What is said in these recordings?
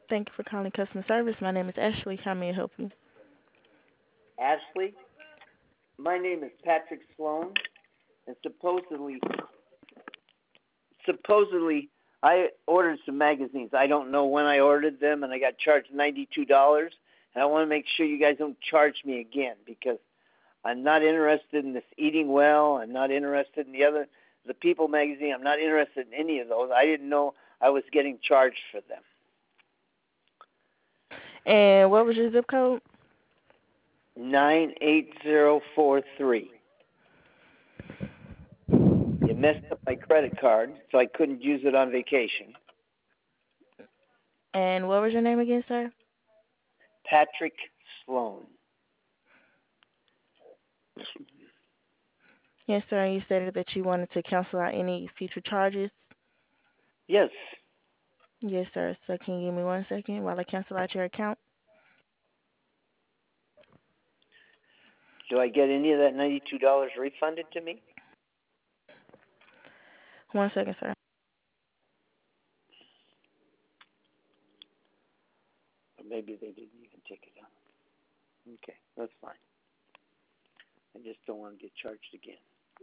Thank you for calling customer service. My name is Ashley. How may I help you? Ashley, my name is Patrick Sloan, and supposedly, I ordered some magazines. I don't know when I ordered them, and I got charged $92. And I want to make sure you guys don't charge me again because I'm not interested in this Eating Well. I'm not interested in the People magazine. I'm not interested in any of those. I didn't know I was getting charged for them. And what was your zip code? 98043. You messed up my credit card, so I couldn't use it on vacation. And what was your name again, sir? Patrick Sloan. Yes, sir. You stated that you wanted to cancel out any future charges. Yes. Yes, sir. So can you give me 1 second while I cancel out your account? Do I get any of that $92 refunded to me? 1 second, sir. Or maybe they didn't even take it out. Okay, that's fine. I just don't want to get charged again.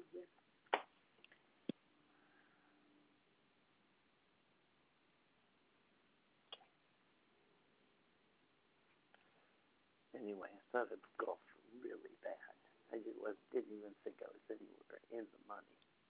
Anyway, I thought it'd go really bad. Didn't even think I was anywhere in the money.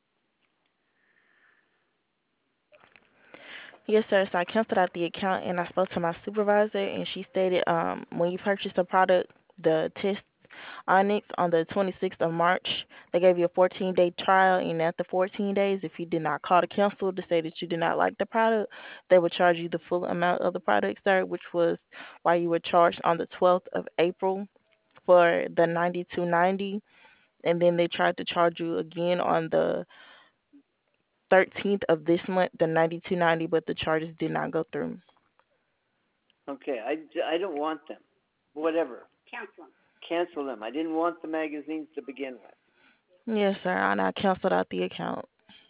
Yes, sir. So I canceled out the account and I spoke to my supervisor and she stated when you purchase a product, the test Onyx on the 26th of March, they gave you a 14-day trial and after 14 days, if you did not call to cancel to say that you did not like the product, they would charge you the full amount of the product, sir, which was why you were charged on the 12th of April for the 92.90, and then they tried to charge you again on the 13th of this month, the 92.90, but the charges did not go through. Okay, I don't want them. Whatever. Cancel them. I didn't want the magazines to begin with. Yes, sir, and I canceled out the account.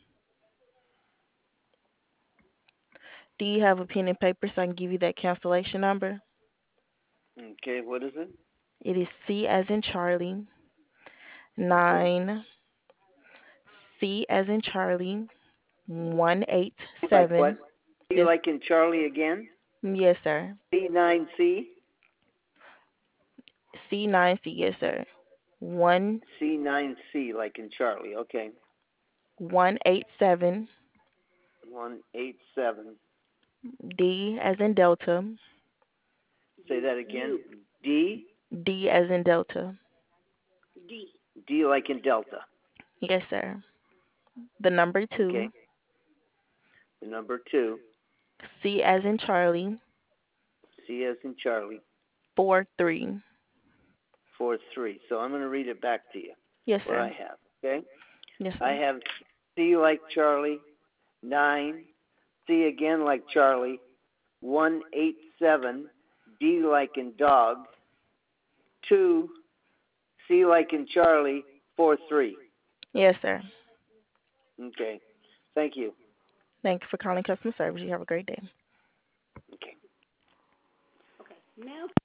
Do you have a pen and paper so I can give you that cancellation number? Okay, what is it? It is C as in Charlie, Okay. 9, C as in Charlie, 1 8 Like 7. what? See Yes, like in Charlie again? yes, sir. C9C? C9C, yes, sir. 1 C9C like in Charlie. Okay. 187. 187. D as in Delta, Say that again. D? D as in Delta. D like in Delta. Yes, sir. The number Okay. 2, The number 2. C as in Charlie, C as in Charlie. 4 3. 43. So I'm going to read it back to you. Yes, What I sir. have. Okay. Yes, I sir. have C like Charlie. 9. C again like Charlie. 187. D like in dog. 2. C like in Charlie. 43. Yes, sir. Okay. Thank you. Thank you for calling customer service. You have a great day. Okay.